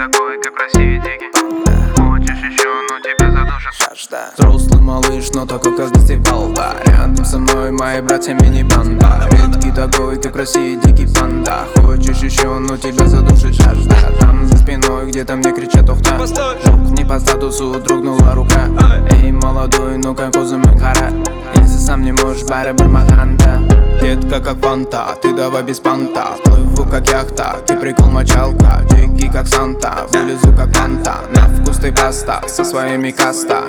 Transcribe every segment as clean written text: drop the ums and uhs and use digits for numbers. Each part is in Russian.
такой, как в России дикий. Хочешь еще, но тебя задушит жажда. Взрослый малыш, но такой, как здесь балда. Рядом со мной мои братья мини-банда. Редкий такой, как в России дикий панда. Хочешь еще, но тебя задушит жажда. Там за спиной где-то мне кричат ухта. Жук не по статусу, дрогнула рука. Эй, молодой, ну как узумек хара. Если сам не можешь, барабар маханда. Детка как фанта, ты давай без понта. Плыву как яхта, ты прикол мочалка. Дикий как Санта, вылезу как манта. На вкус ты паста, со своими каста.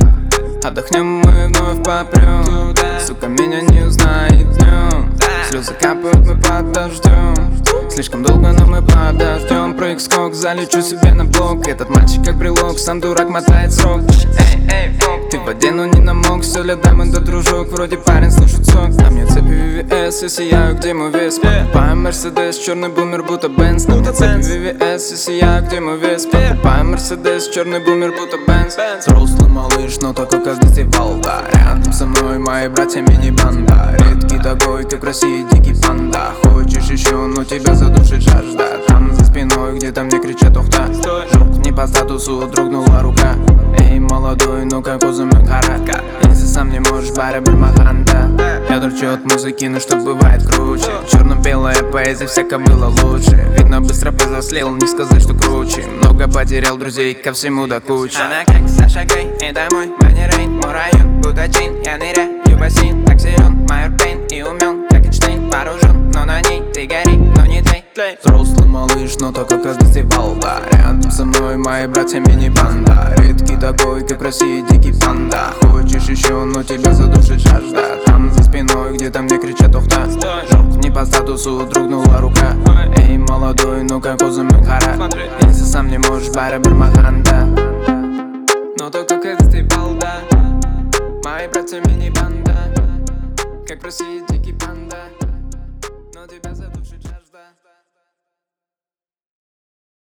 Отдохнем, мы вновь попрем. Сука меня не узнает днем. Слезы капают, мы подождем. Слишком долго, но мы подождем. Прыг-скок, залечу себе на блок. Этот мальчик как брелок, сам дурак мотает срок. Эй, ты в воде, но не намок. Все для дамы, да дружок, вроде парень слушает сок. На мне цепи VVS, и сияю, где мой вес. Покупаем Мерседес, черный бумер, будто Бенз. На мне цепи VVS, и сияю, где мой вес. Покупаем Мерседес, черный бумер, будто Бенз. Взрослый малыш, но такой, как здесь балда. Рядом со мной мои братья мини-банда. Редкий такой, как в России дикий панда. Хочешь еще, но тебя задушит жажда. Там за спиной где-то мне кричат ухта. Жук не по статусу, дрогнула рука. Эй, молодой, ну как узумек хара. Если сам не можешь, барабар маханда. Я торчу от музыки, но что бывает круче. Черно-белая поэзия, всяко было лучше. Видно, быстро повзрослел, не сказать, что круче. Много потерял друзей, ко всему до кучи. Она как Саша Грей, и домой, Ваня Рейн. Мой район, будто джин, я ныряю в бассейн. Так силен, майор Пейн, и умен, как Эйнштейн. Вооружен, но на ней ты гори, но не ты. Взрослый малыш, но такой, как здесь балда. Рядом со мной мои братья мини-банда. Редкий такой, как в России дикий панда. Хочешь еще, но тебя задушит жажда. Там за спиной где-то мне кричат ухта. Жук не по статусу, дрогнула рука. Эй, молодой, ну как узумек хара. Если сам не можешь, барабар маханда. Но такой, как здесь балда. Мои братья мини-банда. Как в России дикий панда. Но тебя задушит.